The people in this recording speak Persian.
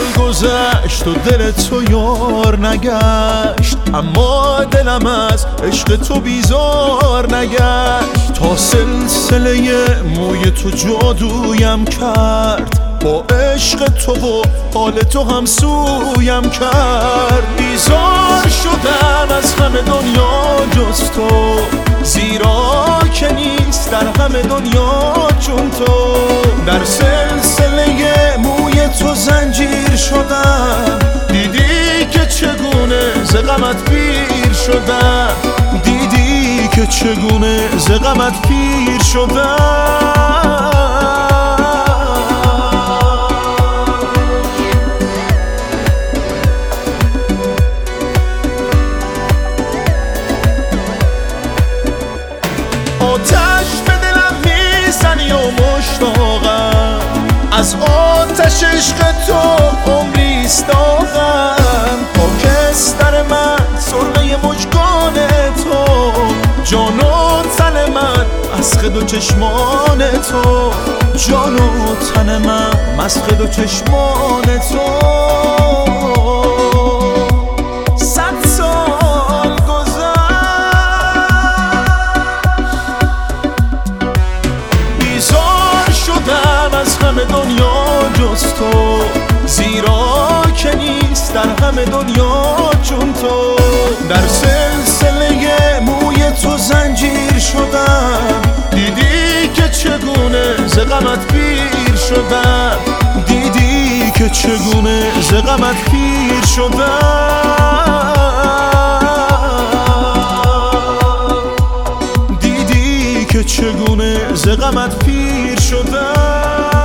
گذشت و دل تو یار نگشت، اما دلم از عشق تو بیزار نگشت. تا سلسله موی تو جادویم کرد، با عشق تو و حال تو هم سویم کرد. بیزار شدم از همه دنیا جز تو، زیرا که نیست در همه دنیا چون تو. در سلسله موی تو زنجیر شدم، دیدی که چگونه ز غمت پیر شدم، دیدی که چگونه ز غمت پیر شدم. آتش به دلم میزنی و مشتاقم، از آتش عشق تو عمری استاقم. خاکستر من سرمه مژگان تو، جان و تن من مسخ دو چشمان تو، جان و تن من مسخ دو چشمان تو. از همه دنیا جز تو، زیرا که نیست در همه دنیا چون تو. در سلسله موی تو زنجیر شدم، دیدی که چگونه ز غمت پیر شدم، دیدی که چگونه ز غمت پیر شدم، دیدی که چگونه ز غمت پیر شدم.